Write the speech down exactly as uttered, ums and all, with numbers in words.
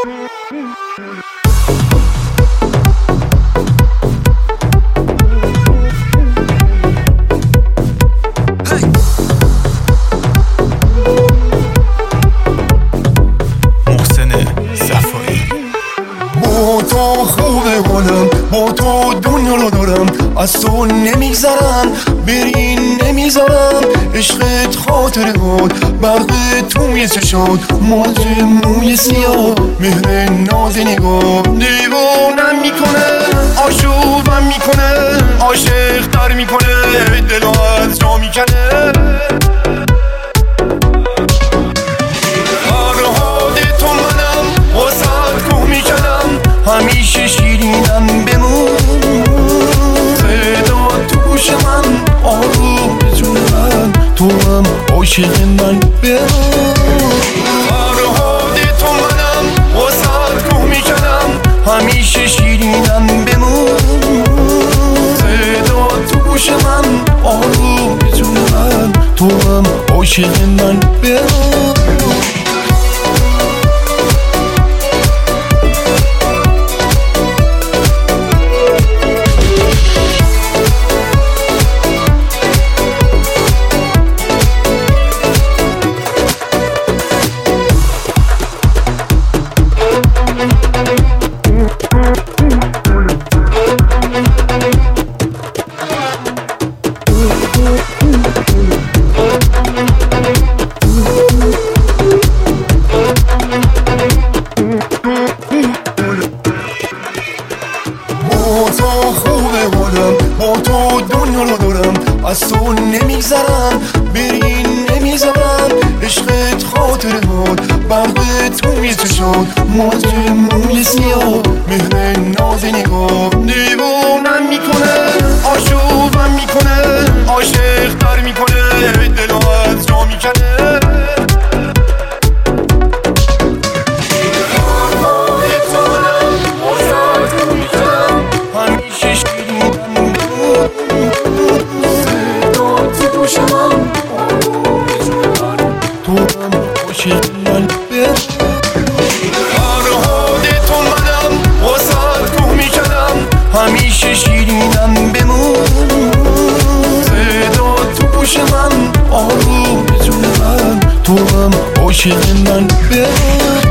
تو خوبه حالم، با تو دنیا رو دارم، از تو نمیگذرم، برین نمیذارم. عشقت خاطره بود، برق توی چشات، موج موی سیاه، مهر ناز نگاه دیوانم میکنه، آشوبم میکنه، عاشق تر میکنه، دلو از جا میکنه. همیشه شیرینم بمون، صدا تو گوش من، آروم جون من، تو هم عاشق من بمون. فرهاد تو منم، واسه کوه میکنم، همیشه شیرینم بمون، صدا تو گوش من، آروم جون من، تو هم عاشق من بمون. تو خوبه حالم، با تو دنیا رو دارم، از تو نمیگذرم، برین نمیذارم. عشقت خاطره بود، برق توی چشات، موج موی سیاه، مهر ناز نگاه دیوانم میکنه، آشوبم میکنه، عاشق تر میکنه، دلو از جا میکنه. فرهاد تو منم، واسه کوه میکنم، همیشه شیرینم بمون، صدا تو گوش من، آروم جون من، تو هم عاشق من بمون.